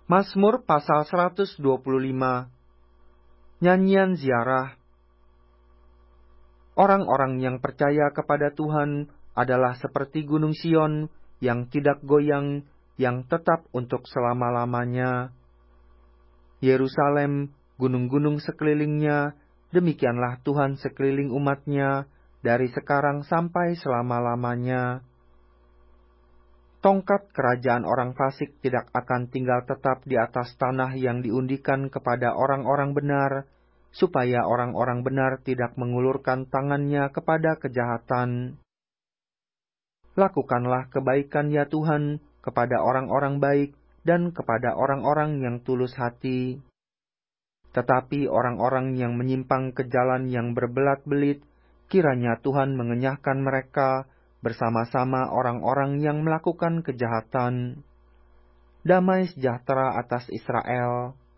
Mazmur pasal 125. Nyanyian ziarah. Orang-orang yang percaya kepada Tuhan adalah seperti gunung Sion yang tidak goyang, yang tetap untuk selama-lamanya. Yerusalem, gunung-gunung sekelilingnya, demikianlah Tuhan sekeliling umatnya, dari sekarang sampai selama-lamanya. Tongkat kerajaan orang fasik tidak akan tinggal tetap di atas tanah yang diundikan kepada orang-orang benar, supaya orang-orang benar tidak mengulurkan tangannya kepada kejahatan. Lakukanlah kebaikan ya Tuhan kepada orang-orang baik dan kepada orang-orang yang tulus hati. Tetapi orang-orang yang menyimpang ke jalan yang berbelat-belit, kiranya Tuhan mengenyahkan mereka bersama-sama orang-orang yang melakukan kejahatan. Damai sejahtera atas Israel.